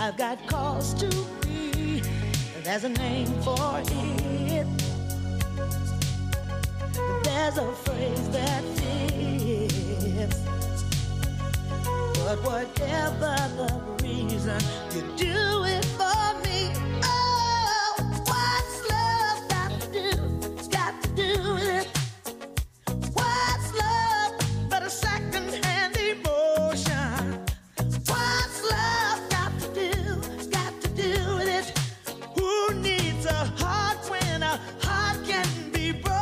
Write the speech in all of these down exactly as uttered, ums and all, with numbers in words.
I've got cause to be. There's a name for it. There's a phrase that fits. But whatever the reason, you do it for me. Oh, what's love got to do? Got to do with it. What's love but a second-hand emotion? What's love got to do? Got to do with it. Who needs a heart when a heart can be broken?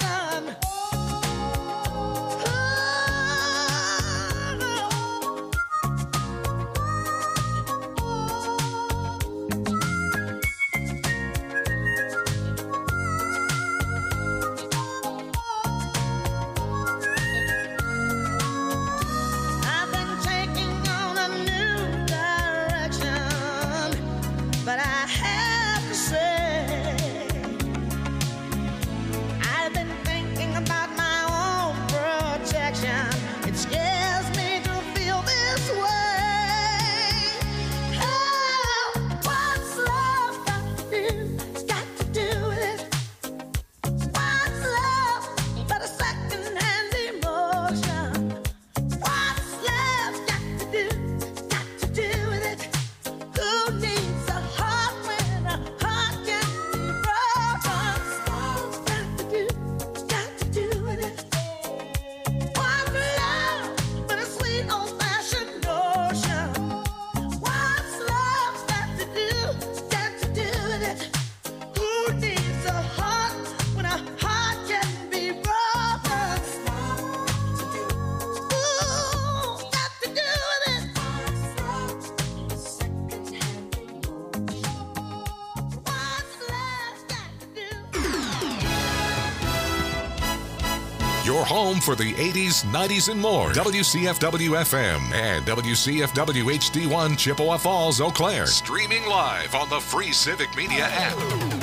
Your home for the eighties, nineties, and more. W C F W F M and W C F W H D one Chippewa Falls, Eau Claire. Streaming live on the free Civic Media app.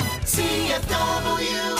C F W.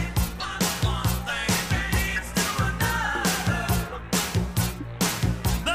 The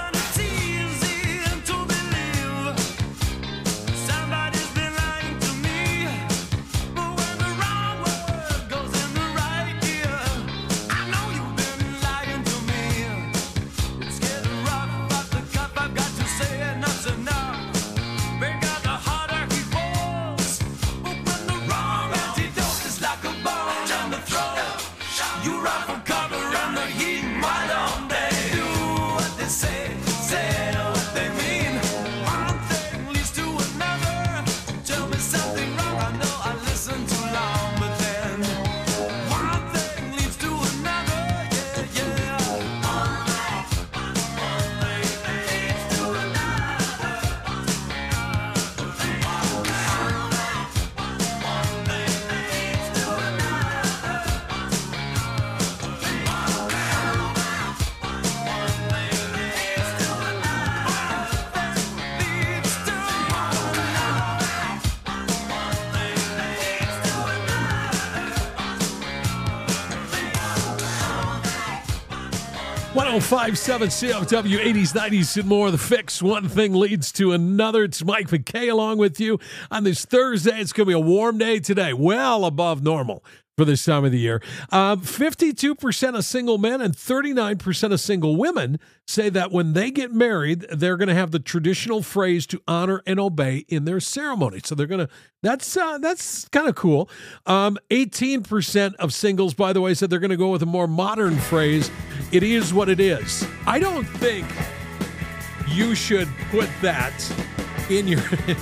one oh five point seven C F W, eighties, nineties, and more. The Fix. One thing leads to another. It's Mike McKay along with you on this Thursday. It's going to be a warm day today, well above normal for this time of the year. Um, fifty-two percent of single men and thirty-nine percent of single women say that when they get married, they're going to have the traditional phrase to honor and obey in their ceremony. So they're going to, that's uh, that's kind of cool. Um, eighteen percent of singles, by the way, said they're going to go with a more modern phrase. It is what it is. I don't think you should put that in your...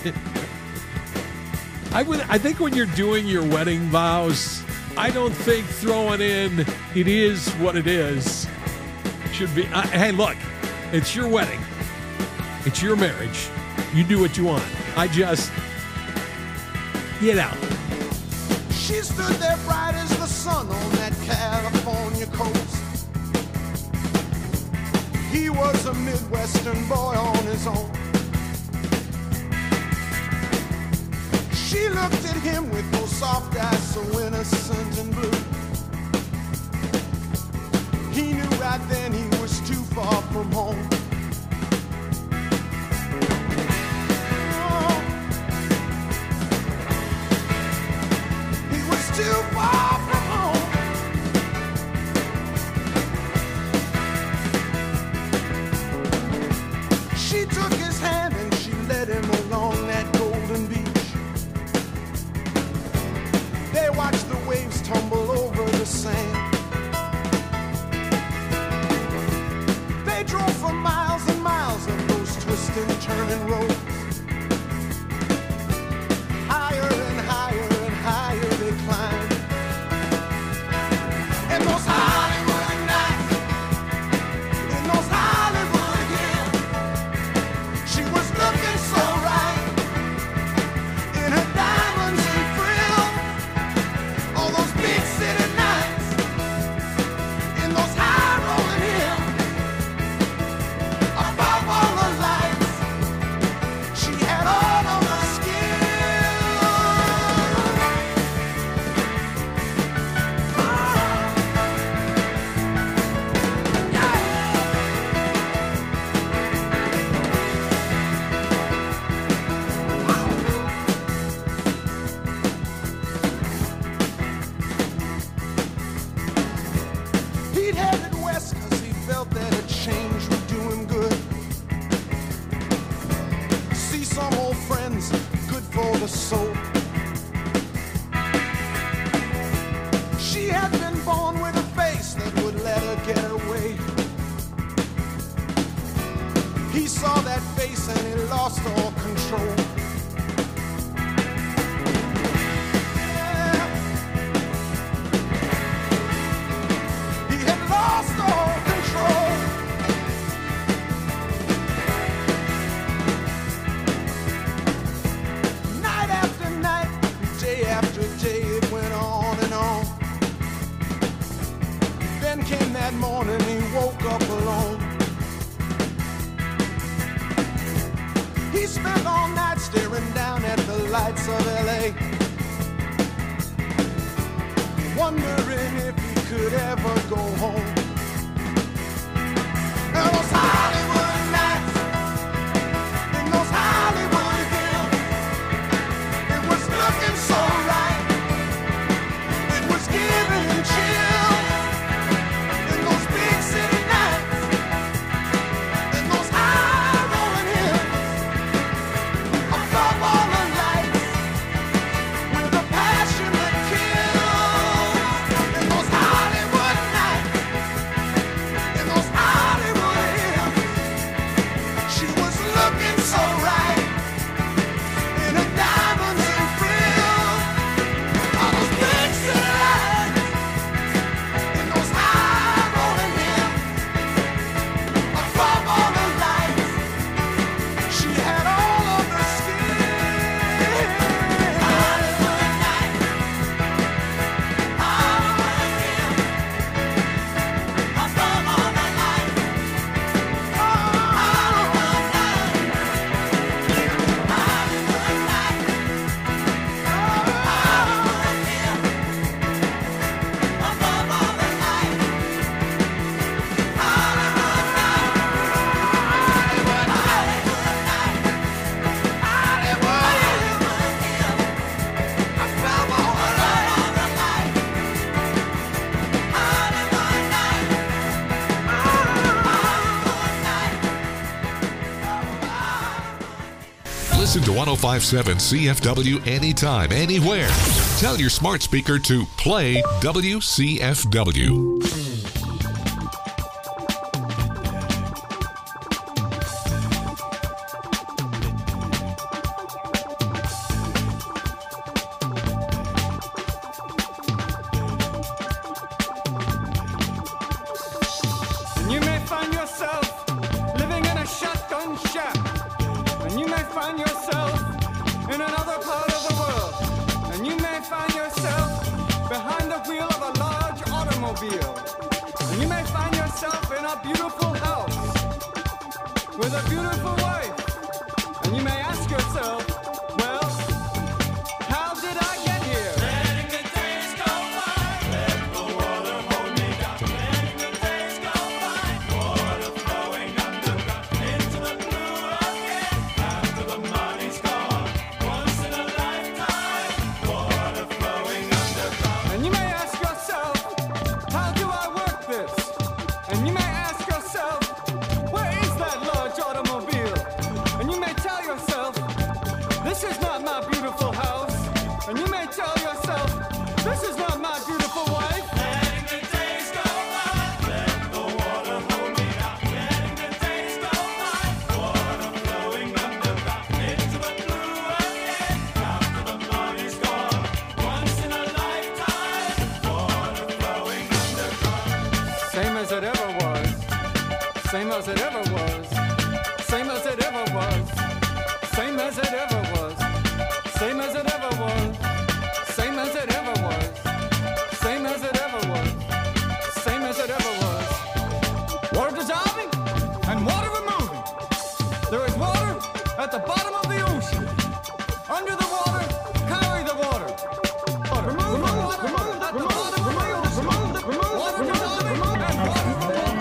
I would. I think when you're doing your wedding vows, I don't think throwing in "it is what it is" should be. Uh, hey, look, it's your wedding, it's your marriage. You do what you want. I just get out. She stood there bright as the sun on that California coast. He was a Midwestern boy on his own. She looked at him with those soft eyes so innocent and blue. He knew right then he was too far from home. Oh, he was too far from home. She took his hand and she led him along that golden beach. They watched the waves tumble over the sand. They drove for miles and miles on those twisting, turning roads. Higher and higher and higher they climbed. And those Hollywood nights, in those Hollywood hills, she was looking so right in her diamonds and frills. All those big city nights, in those high rolling hills, above all the lights, she had all of the He'd headed west cause he felt that a change would do him good. See some old friends, good for the soul. She had been born with a face that would let her get away. He saw that face and he lost all control. Yeah. He had lost all control. Night after night, day after day, it went on and on. Then came that morning, he woke up alone. He spent all night staring down at the lights of L A, wondering if he could ever go home. And those Hollywood nights, in those Hollywood hills, it was looking so right, it was giving him chills. In those big city nights, in those high rolling hills, above all the lights, with a passion that kills. In those Hollywood nights, Listen to one oh five point seven C F W anytime, anywhere. Tell your smart speaker to play W C F W. You may find yourself living in a shotgun shack, and you may find yourself in another part of the world, and you may find yourself behind the wheel of a large automobile, and you may find yourself in a beautiful house with a beautiful wife, and you may ask yourself, well, how did I get here? Letting the days go by, let the water hold me down. Letting the days go by, water flowing underground into the blue again. After the money's gone, once in a lifetime, water flowing underground. And you may ask yourself, how do I work this? And you may ask yourself, where is that large automobile? And you may tell yourself, this is not my beautiful house. And you may tell yourself, this is not my beautiful wife. Letting the days go by, let the water hold me down. Letting the days go by, water flowing underground into the blue again. After the money's gone, once in a lifetime, water flowing underground. Same as it ever was, same as it ever was, same as it ever was, same as it ever was, same as it ever was, same as it ever was, same as it ever was, same as it ever was. Water dissolving and water removing. There is water at the bottom of the ocean. Under the water, carry the water. Water. Remove the water, remove at the bottom of the ocean. Remove the water dissolving and water removing.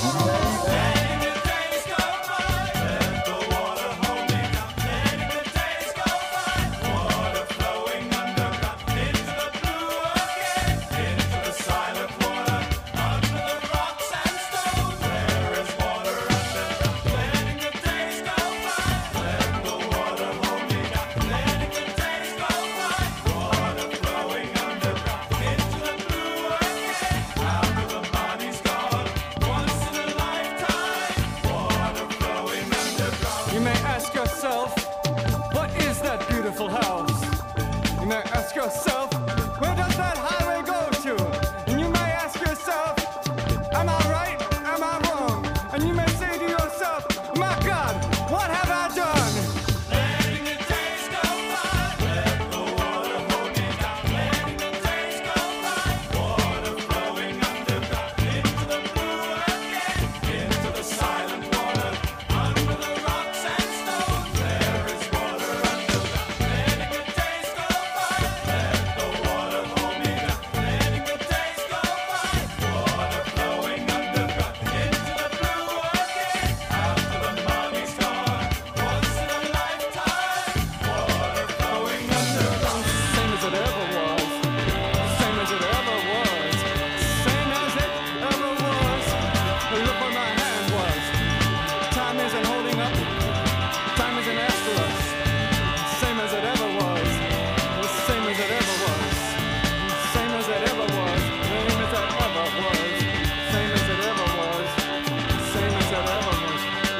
Letting the days go by, let the water hold me down. Letting the days go by, water flowing underground into the blue again, into the silent water, under the rocks and stones. There is water underground. Letting the days go by, let the water hold me down. Letting the days go by, water flowing underground into the blue again. After the money's gone, once in a lifetime, water flowing underground. You may ask yourself, what is that beautiful house? You may ask yourself, where does that highway go to? And you may ask yourself, am I right? Am I wrong? And you may say to yourself, my God, what have I done? Letting the days go by, let the water hold me down. Letting the days go by, water flowing underground into the blue again, into the silent water, under the rocks and stones. There is water underground. Letting the days go by, let the water hold me down. Letting the days go by, water flowing underground into the blue again. After the money's gone, once in a lifetime, water flowing underground. Same as it ever was, same as it ever was, same as it ever was. Look where my hand was. Time isn't holding up, time isn't after us. Same as it ever was, same as it ever was, same as it ever was, same as it ever was, same as it ever was, same as it ever was.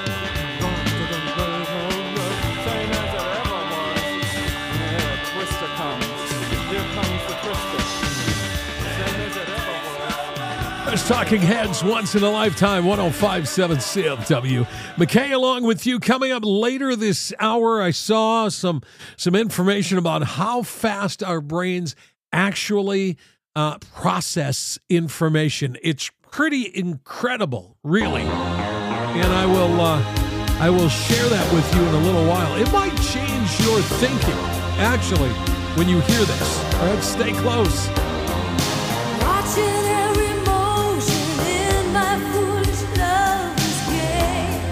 Same as it ever was. Here a twister comes. Here comes the twister. Same as it ever was. There's Talking Heads, once in a lifetime, one oh five point seven C F W. McKay along with you. Coming up later this hour, I saw some some information about how fast our brains actually uh, process information. It's pretty incredible, really. And I will uh, I will share that with you in a little while. It might change your thinking, actually, when you hear this. All right, stay close. Watching every motion in my foolish lover's game.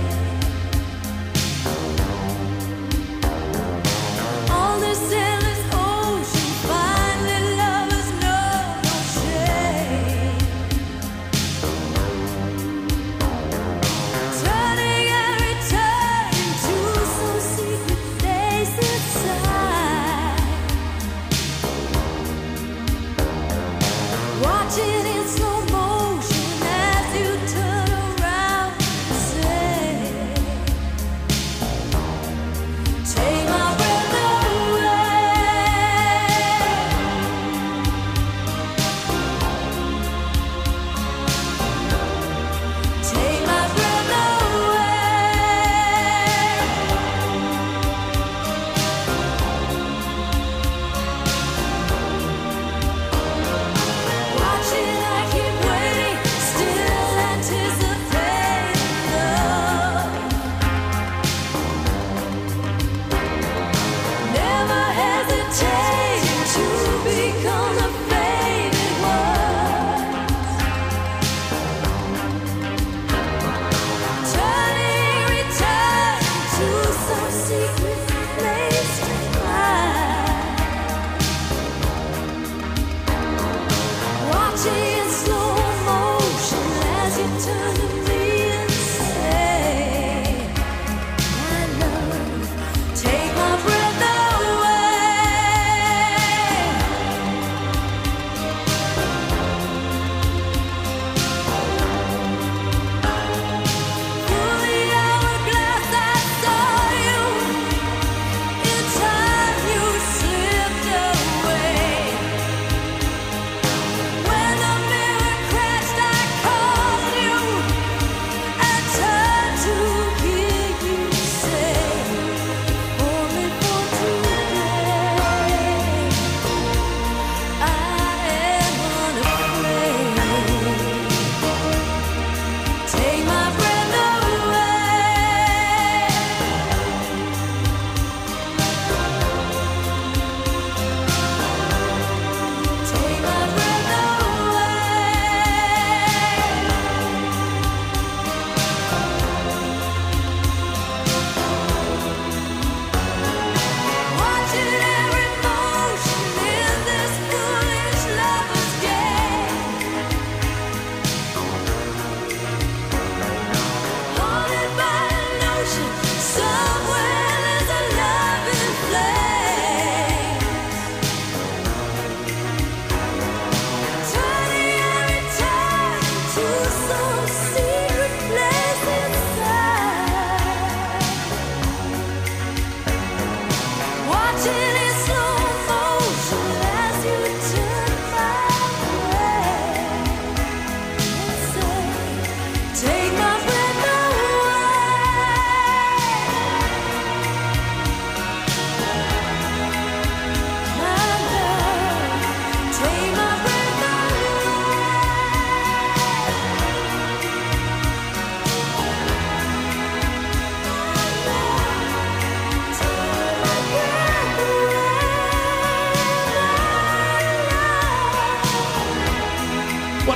All this endless ocean, finally lovers know no shame. Turning every turn into some secret place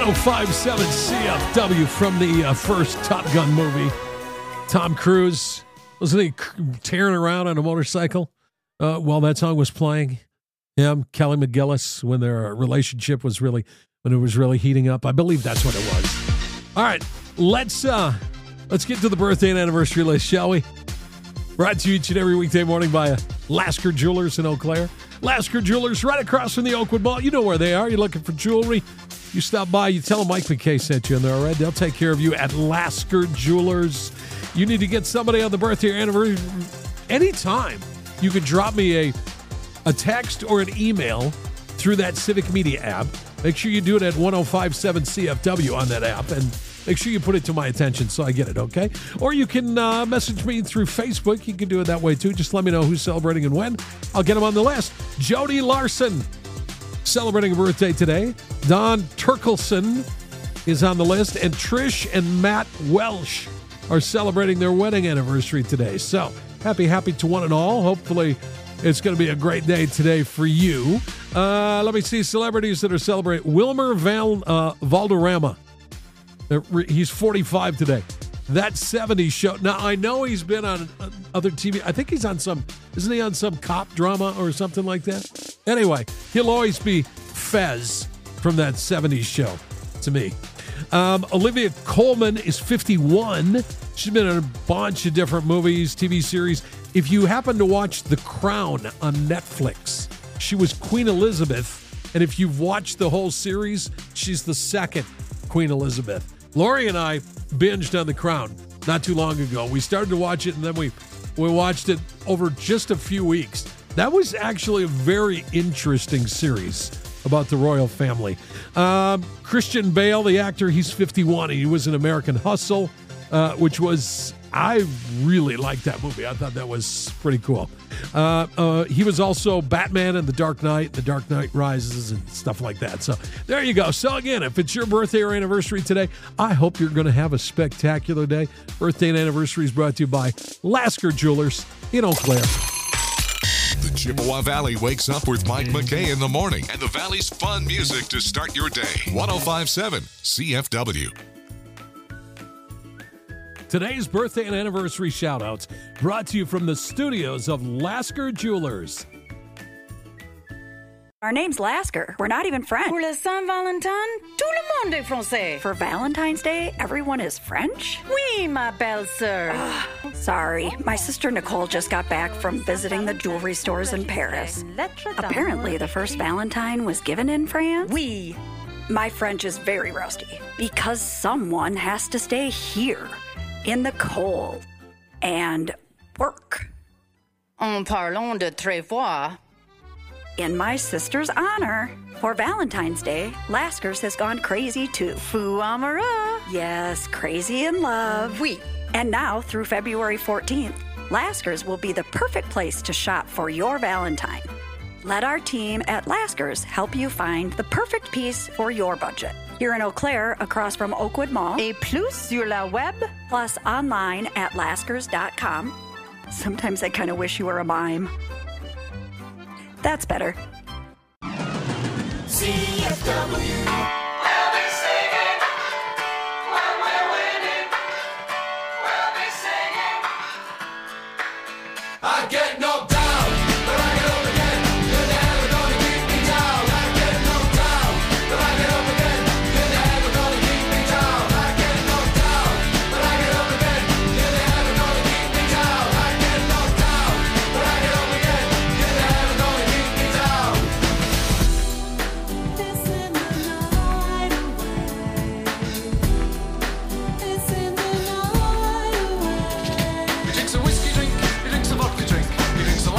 oh five point seven C F W from the uh, first Top Gun movie. Tom Cruise, wasn't he tearing around on a motorcycle uh, while that song was playing? Him, Kelly McGillis, when their relationship was really, when it was really heating up. I believe that's what it was. All right, let's uh, let's get to the birthday and anniversary list, shall we? Brought to you each and every weekday morning by uh, Lasker Jewelers in Eau Claire. Lasker Jewelers right across from the Oakwood Mall. You know where they are. You're looking for jewelry. You stop by, you tell them Mike McKay sent you in there, all right? They'll take care of you at Lasker Jewelers. You need to get somebody on the birthday or anniversary. Anytime, you can drop me a, a text or an email through that Civic Media app. Make sure you do it at one oh five point seven C F W on that app, and make sure you put it to my attention so I get it, okay? Or you can uh, message me through Facebook. You can do it that way, too. Just let me know who's celebrating and when. I'll get them on the list. Jody Larson, celebrating a birthday today. Don Turkelson is on the list. And Trish and Matt Welsh are celebrating their wedding anniversary today. So, happy, happy to one and all. Hopefully, it's going to be a great day today for you. Uh, let me see celebrities that are celebrating. Wilmer Val, uh, Valderrama. He's forty-five today. That seventies show. Now, I know he's been on other T V. I think he's on some, isn't he on some cop drama or something like that? Anyway, he'll always be Fez from that seventies show to me. Um, Olivia Colman is fifty-one. She's been in a bunch of different movies, T V series. If you happen to watch The Crown on Netflix, she was Queen Elizabeth. And if you've watched the whole series, she's the second Queen Elizabeth. Lori and I binged on The Crown not too long ago. We started to watch it, and then we, we watched it over just a few weeks. That was actually a very interesting series about the royal family. Um, Christian Bale, the actor, he's fifty-one. He was in American Hustle, uh, which was, I really liked that movie. I thought that was pretty cool. Uh, uh, he was also Batman in The Dark Knight, The Dark Knight Rises, and stuff like that. So there you go. So again, if it's your birthday or anniversary today, I hope you're going to have a spectacular day. Birthday and anniversary is brought to you by Lasker Jewelers in Eau Claire. The Chippewa Valley wakes up with Mike McKay in the morning and the Valley's fun music to start your day. one oh five point seven C F W. Today's birthday and anniversary shout-outs brought to you from the studios of Lasker Jewelers. Our name's Lasker. We're not even French. Pour la Saint-Valentin, tout le monde est français. For Valentine's Day, everyone is French? Oui, ma belle sœur. Sorry, my sister Nicole just got back from visiting the jewelry stores in Paris. Apparently, the first Valentine was given in France? Oui. My French is very rusty because someone has to stay here in the cold and work. En parlant de très froid. In my sister's honor, for Valentine's Day, Lasker's has gone crazy too. Fou amoureux. Yes, crazy in love. Oui. And now, through February fourteenth, Lasker's will be the perfect place to shop for your Valentine. Let our team at Lasker's help you find the perfect piece for your budget. Here in Eau Claire, across from Oakwood Mall. Et plus sur la web. Plus online at laskers dot com. Sometimes I kind of wish you were a mime. That's better. C F W. We'll be singing when we're winning. We'll be singing. I get knocked down, but I get up again. You're never gonna keep me down. I get knocked down, but I get up again. You're never gonna keep me down. I get knocked down, but I get up again. You're never gonna keep me down. I get knocked down, but I get up again. You're never gonna keep me down. It's in the night away. It's in the night away. He drinks a whiskey drink, he drinks a vodka drink, he drinks a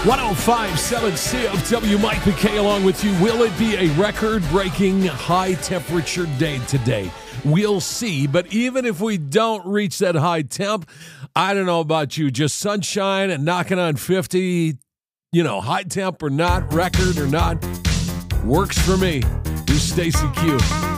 one oh five point seven C F W, Mike McKay along with you. Will it be a record-breaking high-temperature day today? We'll see, but even if we don't reach that high temp, I don't know about you, just sunshine and knocking on fifty, you know, high temp or not, record or not, works for me. Here's Stacey Q.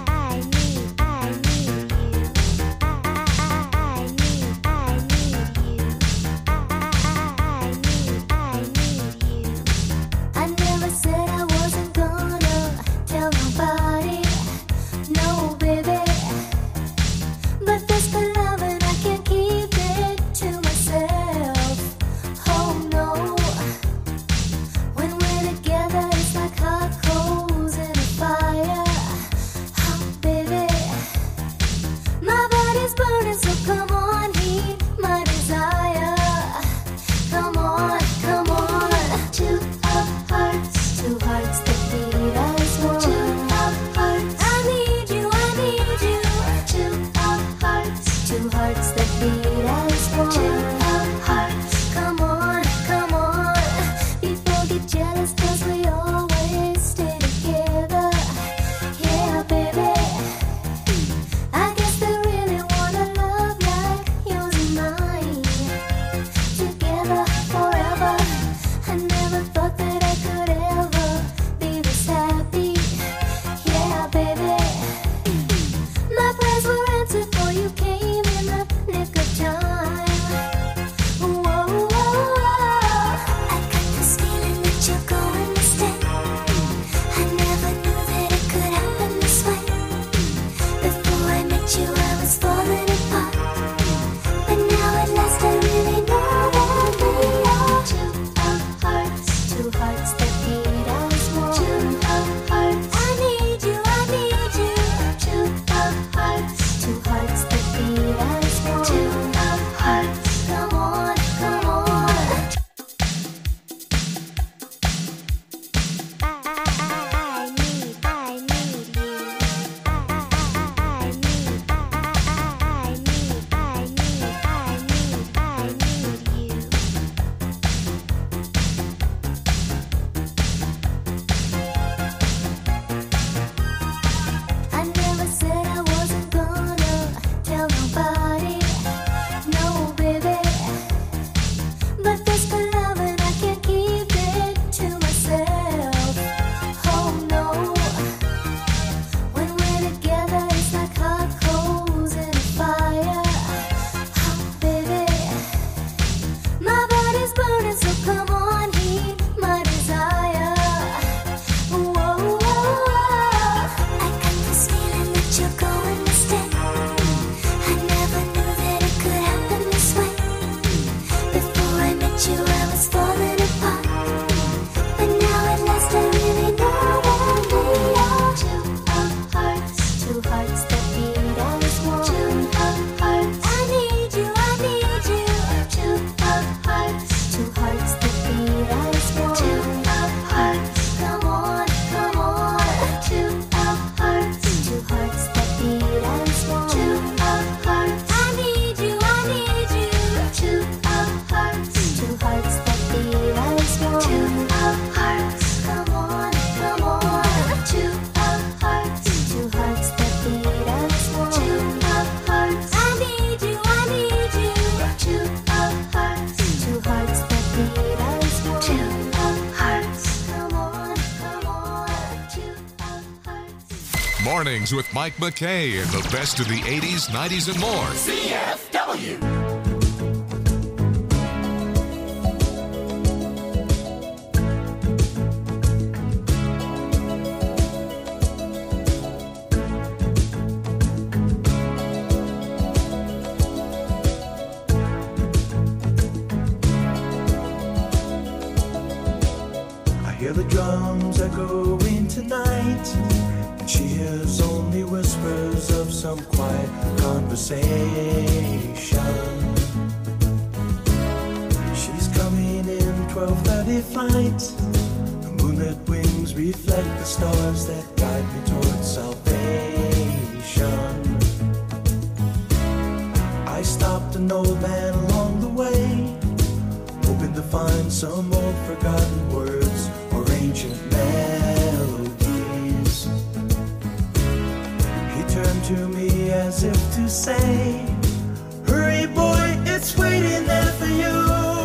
I never said I wasn't gonna tell nobody, no baby, but this good loving I can't keep it to myself. Oh no, when we're together it's like hot coals in a fire. Oh baby, my body's burning, so come on, heat my desire. Come on, come on. Two of hearts, two hearts that beat as one. Two of hearts, I need you, I need you. Two of hearts, two hearts that beat as one. Two of hearts, come on, come on. People get jealous 'cause we always stay together. Yeah, baby. I guess they really wanna love like yours and mine. Together forever. I never thought that I could ever be this happy. Yeah, baby. My prayers were answered for you came in the nick of time. Whoa, whoa, whoa. I got this feeling that you're going to stay. I never knew that it could happen this way. Before I met you, I was falling apart. But now at last I really know that we are two of hearts, two hearts that beat as one. Two of hearts, I need you, I need you. Two of hearts, two hearts that beat as one. Two of hearts, come on, come on. I need, I need you. I need, I need, I need, I need, I need you. I never said I wasn't gonna tell nobody, no baby, but this good loving I can't keep it to myself. Oh no, when we're together it's like hot coals in a fire. Oh baby, my body's burning, so come on, heat my desire. Whoa, whoa, whoa. I got this feeling that you're going to stay. I never knew that it could happen this way. Before I met you, I was falling apart. But now at last I really know that we are two of hearts, two hearts that beat as one. Two of hearts, I need you, I need you. Two of hearts, two hearts that beat as one. Two of hearts, come on, come on. Two of hearts, two hearts that beat as one. Two of hearts, I need you, I need you. Two of hearts, two hearts that beat as one. Two of hearts, come on, come on. Two of hearts, two hearts that beat as one. Two of hearts, I need you, I need you. Two of hearts, two hearts that beat as one. Two of hearts, come on, come on. Two of hearts. Mornings with Mike McKay and the best of the eighties, nineties, and more. C F W. I hear the drums echoing tonight, and she hears only whispers of some quiet conversation. She's coming in twelve thirty flight. The moonlit wings reflect the stars that guide me towards salvation. I stopped an old man along the way, hoping to find some old forgotten to me as if to say, hurry boy, it's waiting there for you.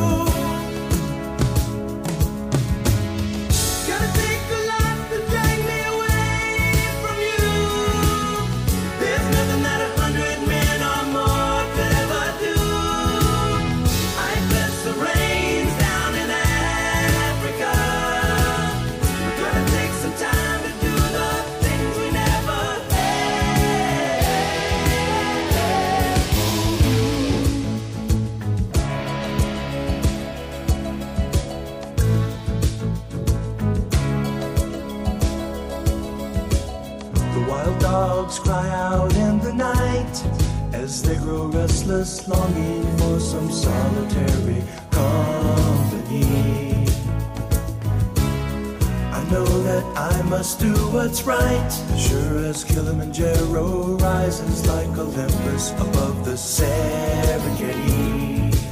Gonna take a lot to drag me away from you. There's nothing that a hundred men or more could ever do. I bless the rains down in Africa. We're gonna take some time to do the things we never had. The wild dogs cry out in the night as they grow restless, longing for some solitary company. I know that I must do what's right, sure as Kilimanjaro rises like Olympus above the Serengeti.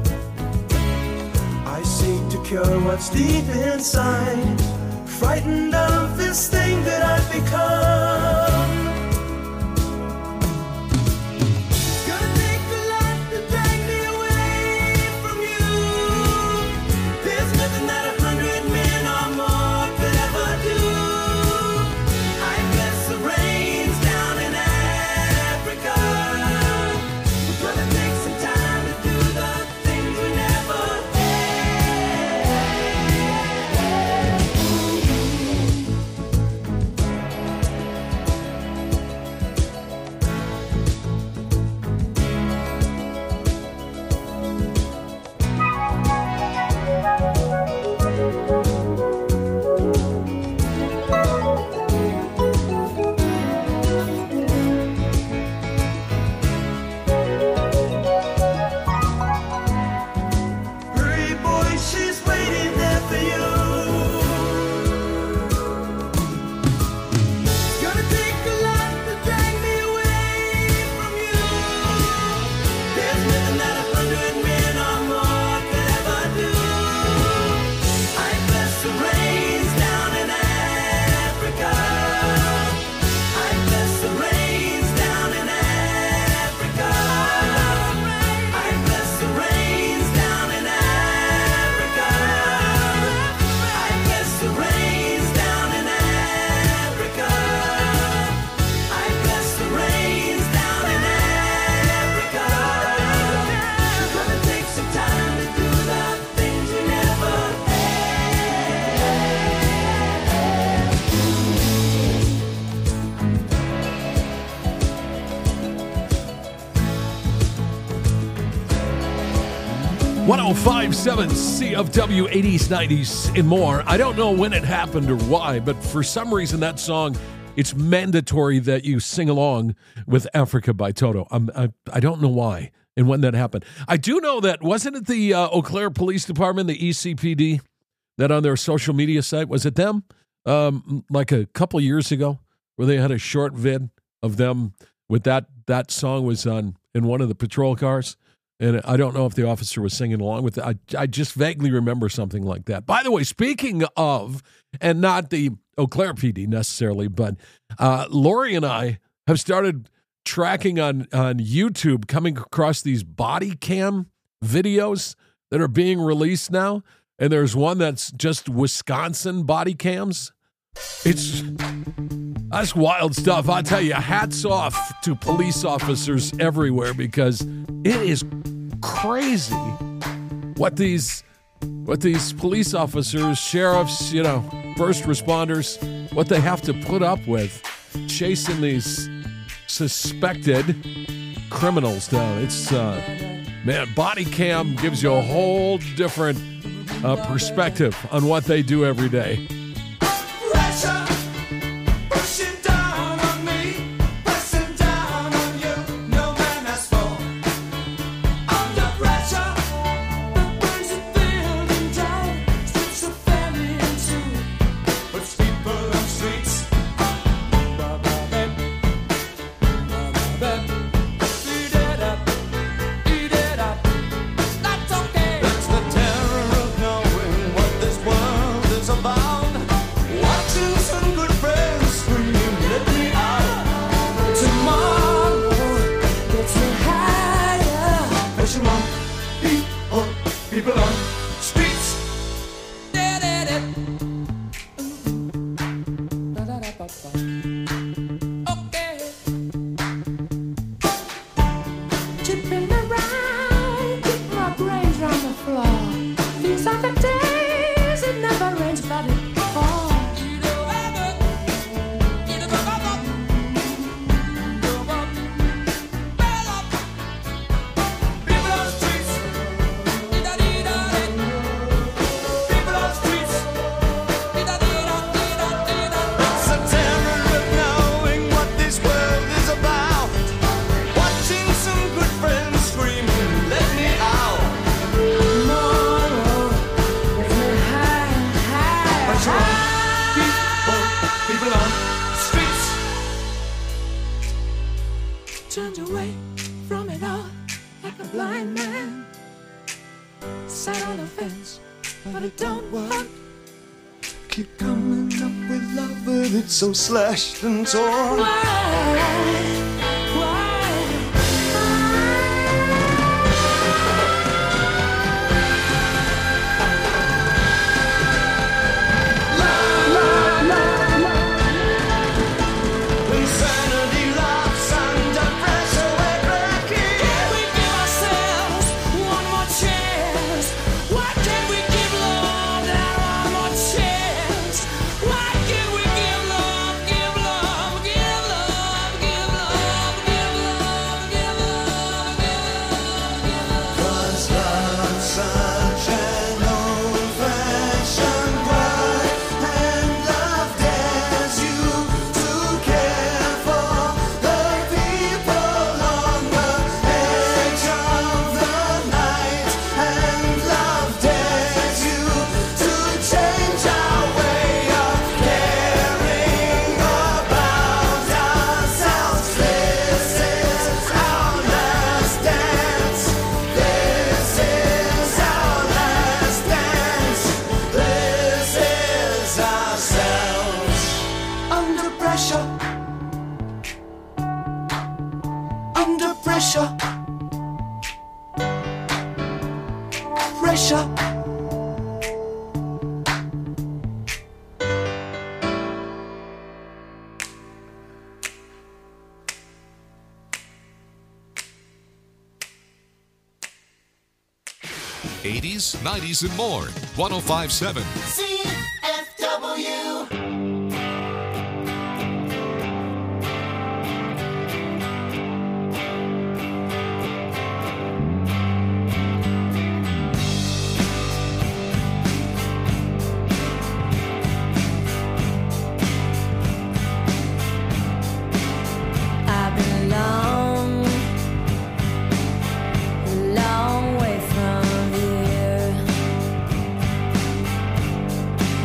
I seek to cure what's deep inside, frightened of this thing that I've become. It's gonna take a lot to drag me away from you. There's nothing that a hundred men or more could ever do. I bless the rains down in Africa. We're gonna take some time to do the things we never hurry boy, she's waiting there for you. It's gonna take a lot to drag me away from you. There's nothing that a hundred men or more could ever do. I bless the rains down in Africa. I bless the rains down in Africa. I bless the rains down in Africa. I bless the rains down in Africa. I bless the rains down in Africa. We're gonna take some time to do the things we never one oh five point seven C F W eighties, nineties, and more. I don't know when it happened or why, but for some reason that song, it's mandatory that you sing along with Africa by Toto. I'm, I, I don't know why and when that happened. I do know that, wasn't it the uh, Eau Claire Police Department, the E C P D, that on their social media site, was it them, um, like a couple years ago, where they had a short vid of them with that, that song was on in one of the patrol cars? And I don't know if the officer was singing along with it. I, I just vaguely remember something like that. By the way, speaking of, and not the Eau Claire P D necessarily, but uh, Lori and I have started tracking on, on YouTube, coming across these body cam videos that are being released now. And there's one that's just Wisconsin body cams. It's that's wild stuff. I tell you, hats off to police officers everywhere, because it is crazy what these what these police officers, sheriffs, you know, first responders, what they have to put up with chasing these suspected criminals down. It's uh, man, body cam gives you a whole different uh, perspective on what they do every day. Pressure pushing down on me, pressing down on you. No man has fallen under pressure. That brings a building down, strips a family in two, puts people on streets. Eat it up, eat it up. That's okay. That's the terror of knowing what this world is about. turned away from it all like a blind man. Sat on the fence, but it don't work. Keep coming up with love, but it's so slashed and torn. Why? Insanity laughs under pressure, we're cracking. Can we give ourselves one more chance? Why can't we give love that one more chance? Why can't we give love, give love, give love, give love, give love, give love, give love? 'Cause love's such an old-fashioned word, and love dares you to care for the people on the edge of the night, and love dares you to change our way of caring about ourselves. This is our last dance. This is our last dance. This is ourselves. Under pressure. Under pressure. Pressure. eighties, nineties, and more. one oh five point seven. C F W. I've been a long, long way from here.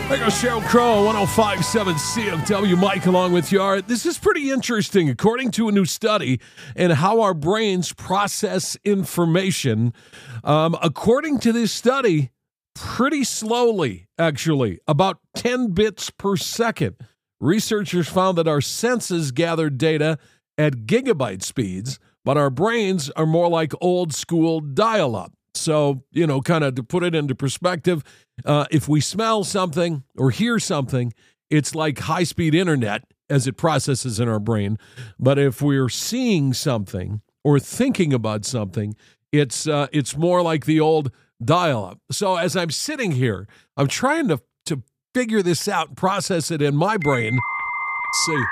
There goes Sheryl Crow, one oh five point seven C F W. Mike along with you. All right, this is pretty interesting. According to a new study in how our brains process information, um, according to this study, pretty slowly, actually, about ten bits per second. Researchers found that our senses gather data at gigabyte speeds, but our brains are more like old school dial-up. So, you know, kind of to put it into perspective, uh, if we smell something or hear something, it's like high-speed internet as it processes in our brain. But if we're seeing something or thinking about something, it's uh, it's more like the old dial-up. So as I'm sitting here, I'm trying to, to figure this out and process it in my brain. Let's see.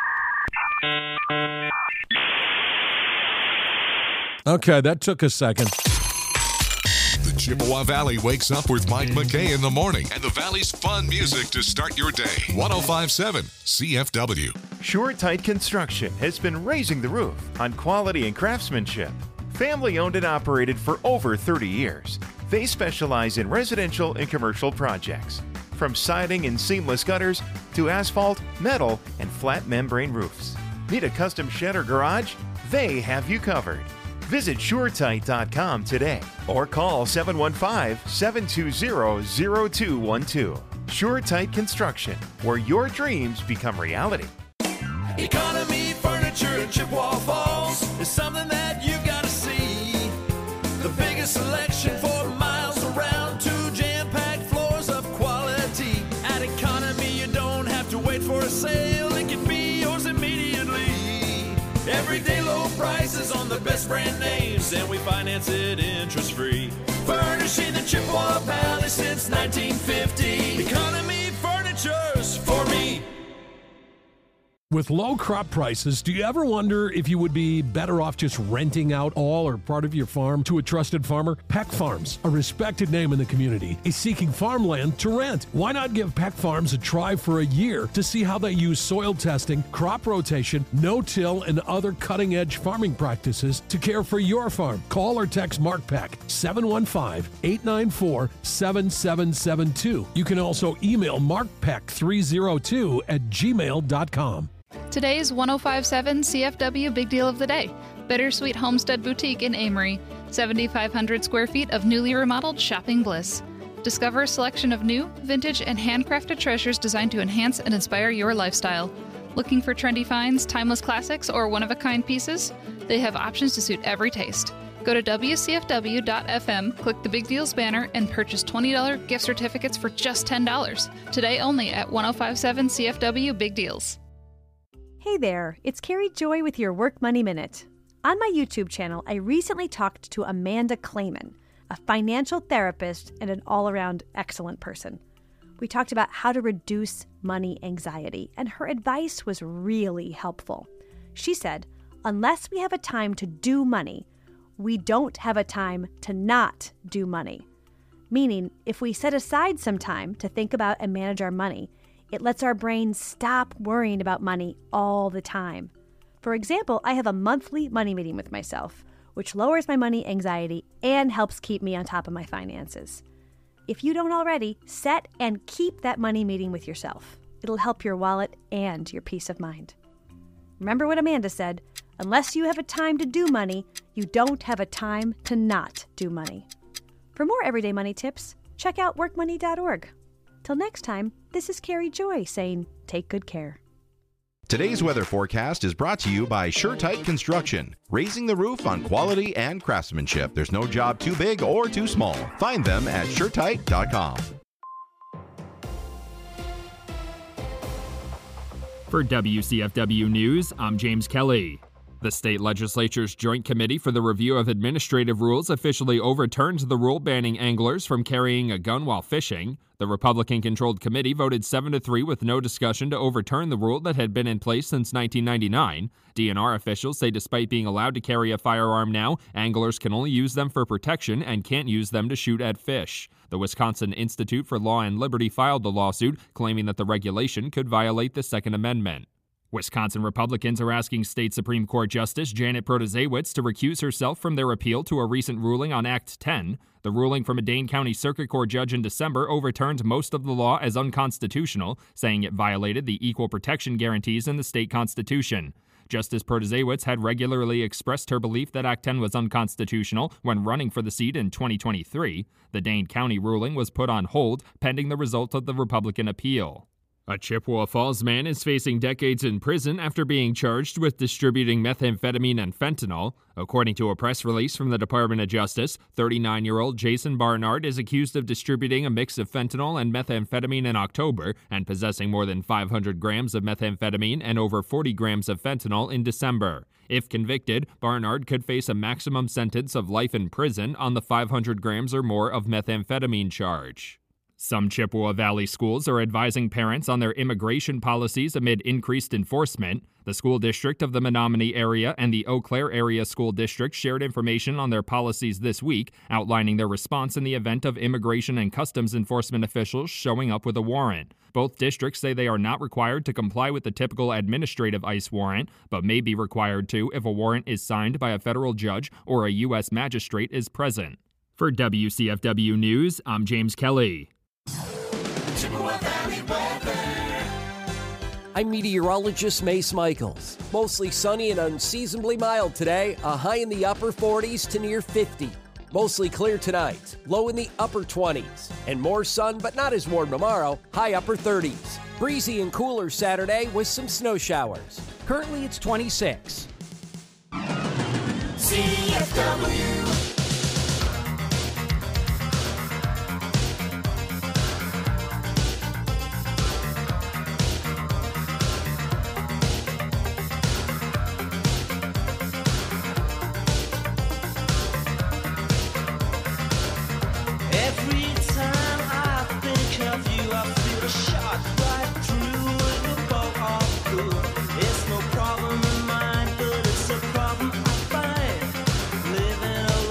Okay, that took a second. The Chippewa Valley wakes up with Mike McKay in the morning and the Valley's fun music to start your day. one oh five point seven C F W. Sure Tight Construction has been raising the roof on quality and craftsmanship. Family owned and operated for over thirty years. They specialize in residential and commercial projects, from siding and seamless gutters to asphalt, metal, and flat membrane roofs. Need a custom shed or garage? They have you covered. Visit sure tight dot com today or call seven one five, seven two zero, zero two one two. Sure Tight Construction, where your dreams become reality. Economy Furniture in Chippewa Falls is something that you gotta see. The biggest selection for miles around, two jam-packed floors of quality. At Economy, you don't have to wait for a sale, it can be yours immediately. Everyday low prices on the best brand names, and we finance it interest-free. Furnishing the Chippewa Valley since nineteen fifty. Economy Furniture's for me. With low crop prices, do you ever wonder if you would be better off just renting out all or part of your farm to a trusted farmer? Peck Farms, a respected name in the community, is seeking farmland to rent. Why not give Peck Farms a try for a year to see how they use soil testing, crop rotation, no-till, and other cutting-edge farming practices to care for your farm? Call or text Mark Peck, seven one five, eight nine four, seven seven seven two. You can also email mark peck three oh two at gmail dot com. Today's one oh five point seven C F W Big Deal of the Day. Bittersweet Homestead Boutique in Amory. seventy-five hundred square feet of newly remodeled shopping bliss. Discover a selection of new, vintage, and handcrafted treasures designed to enhance and inspire your lifestyle. Looking for trendy finds, timeless classics, or one-of-a-kind pieces? They have options to suit every taste. Go to W C F W dot F M, click the Big Deals banner, and purchase twenty dollars gift certificates for just ten dollars. Today only at one oh five point seven C F W Big Deals. Hey there, it's Carrie Joy with your Work Money Minute. On my YouTube channel, I recently talked to Amanda Clayman, a financial therapist and an all-around excellent person. We talked about how to reduce money anxiety, and her advice was really helpful. She said, unless we have a time to do money, we don't have a time to not do money. Meaning, if we set aside some time to think about and manage our money, it lets our brain stop worrying about money all the time. For example, I have a monthly money meeting with myself, which lowers my money anxiety and helps keep me on top of my finances. If you don't already, set and keep that money meeting with yourself. It'll help your wallet and your peace of mind. Remember what Amanda said, unless you have a time to do money, you don't have a time to not do money. For more everyday money tips, check out work money dot org. Till next time, this is Carrie Joy saying, take good care. Today's weather forecast is brought to you by Sure Tight Construction, raising the roof on quality and craftsmanship. There's no job too big or too small. Find them at sure tight dot com. For W C F W News, I'm James Kelly. The state legislature's Joint Committee for the Review of Administrative Rules officially overturned the rule banning anglers from carrying a gun while fishing. The Republican-controlled committee voted seven to three with no discussion to overturn the rule that had been in place since nineteen ninety-nine. D N R officials say despite being allowed to carry a firearm now, anglers can only use them for protection and can't use them to shoot at fish. The Wisconsin Institute for Law and Liberty filed the lawsuit, claiming that the regulation could violate the Second Amendment. Wisconsin Republicans are asking State Supreme Court Justice Janet Protasiewicz to recuse herself from their appeal to a recent ruling on Act ten. The ruling from a Dane County Circuit Court judge in December overturned most of the law as unconstitutional, saying it violated the equal protection guarantees in the state constitution. Justice Protasiewicz had regularly expressed her belief that Act ten was unconstitutional when running for the seat in twenty twenty-three. The Dane County ruling was put on hold pending the result of the Republican appeal. A Chippewa Falls man is facing decades in prison after being charged with distributing methamphetamine and fentanyl. According to a press release from the Department of Justice, thirty-nine-year-old Jason Barnard is accused of distributing a mix of fentanyl and methamphetamine in October and possessing more than five hundred grams of methamphetamine and over forty grams of fentanyl in December. If convicted, Barnard could face a maximum sentence of life in prison on the five hundred grams or more of methamphetamine charge. Some Chippewa Valley schools are advising parents on their immigration policies amid increased enforcement. The school district of the Menominee area and the Eau Claire area school district shared information on their policies this week, outlining their response in the event of immigration and customs enforcement officials showing up with a warrant. Both districts say they are not required to comply with the typical administrative ICE warrant, but may be required to if a warrant is signed by a federal judge or a U S magistrate is present. For W C F W News, I'm James Kelly. I'm meteorologist Mace Michaels. Mostly sunny and unseasonably mild today, a high in the upper forties to near fifty. Mostly clear tonight, low in the upper twenties. And more sun, but not as warm tomorrow, high upper thirties. Breezy and cooler Saturday with some snow showers. Currently it's twenty-six. C F W. It's no problem of mine, but it's a problem I find living alone.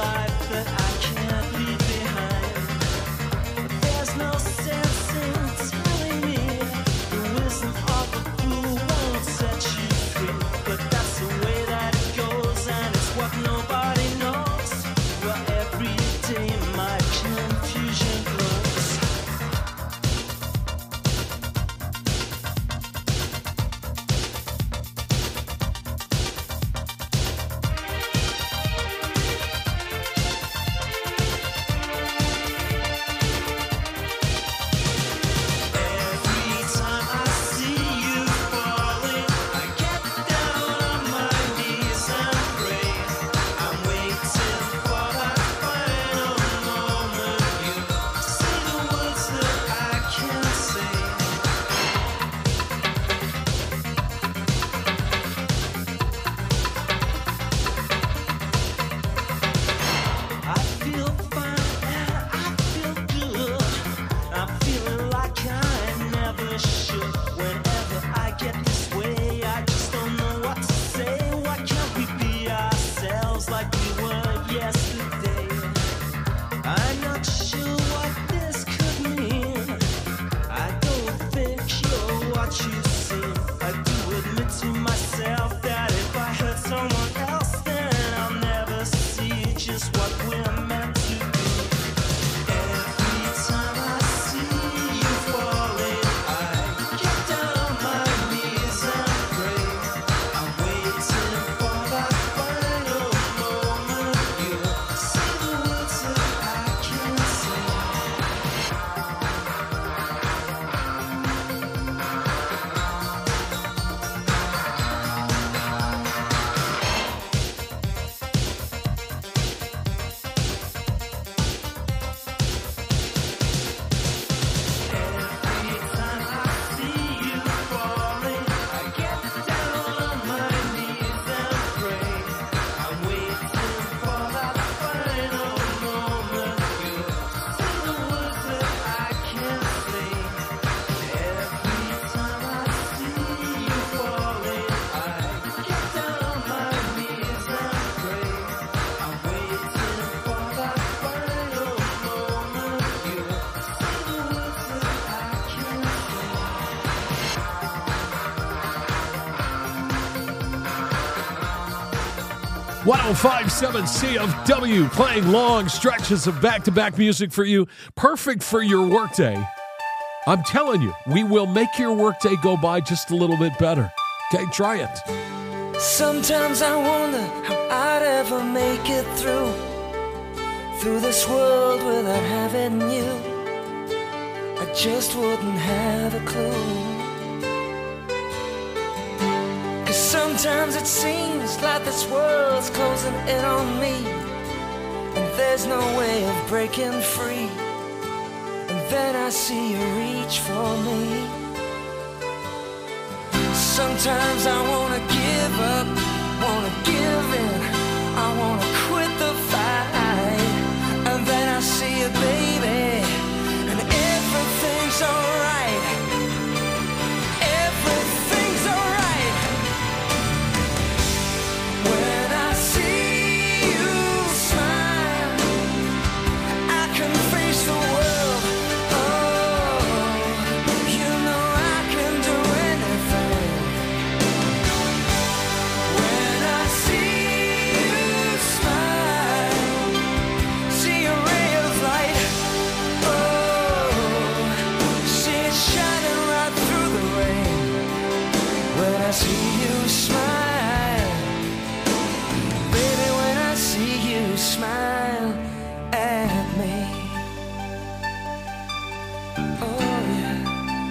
one oh five point seven C F W, playing long stretches of back-to-back music for you, perfect for your workday. I'm telling you, we will make your workday go by just a little bit better. Okay, try it. Sometimes I wonder how I'd ever make it through Through this world without having you. I just wouldn't have a clue. Cause sometimes it seems like this world's closing in on me, and there's no way of breaking free. And then I see you reach for me. Sometimes I wanna give up, wanna give in, I wanna quit the fight. And then I see you, baby, and everything's alright. Everything's alright. When I see you smile, I can face the world. Oh, you know I can do anything. When I see you smile, see a ray of light. Oh, see it shining right through the rain. When I see you smile, baby, when I see you smile at me. Oh yeah.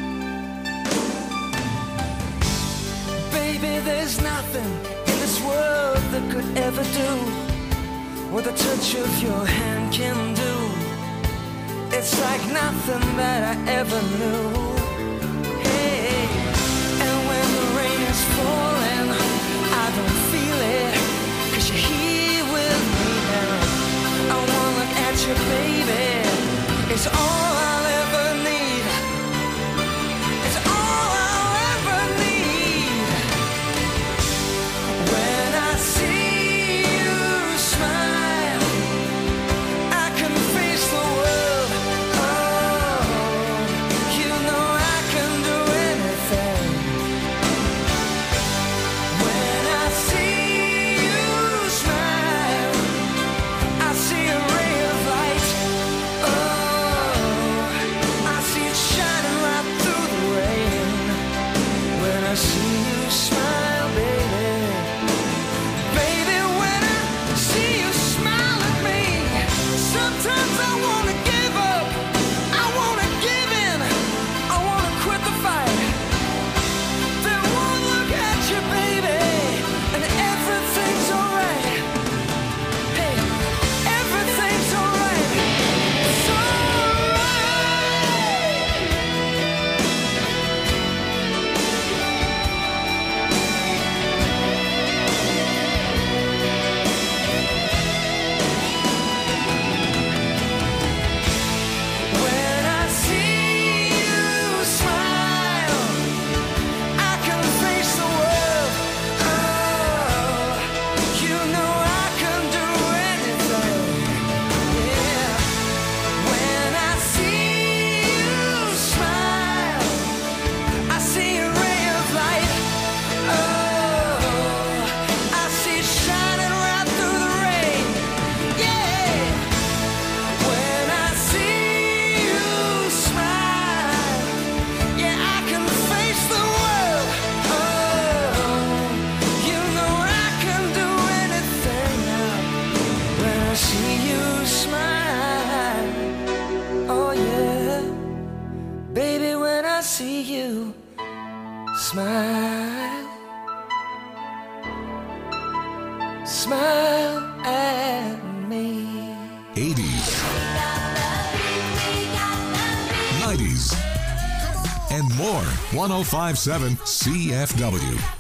Baby, there's nothing in this world that could ever do what the touch of your hand can do. It's like nothing that I ever knew. Hey, and when the rain is falling, I don't feel it, cause you're here with me now. I wanna look at you, baby, it's all I'll ever need. It's all I'll ever need. When I see you smile, I can face the world. Oh, you know I can do anything. When I see you smile, I see a ray of light. Oh, I see it shining right through the rain. When I see you smile, baby, baby, when I see you smile at me, sometimes I wanna give up, I wanna give in, I wanna quit the fight. Then one look at you, baby, and everything's alright. Hey, everything's alright. It's alright. When I see you smile, I can face the world. Oh, you know I can do anything. Yeah. When I see you smile, I see a ray of light. Oh, I see it shining right through the rain. Yeah. When I see you smile, yeah, I can face the world. Oh, you know I can do anything now. When I see you smile, oh yeah, baby, when I see you smile, smile at me. eighties, nineties, and more. one oh five point seven C F W.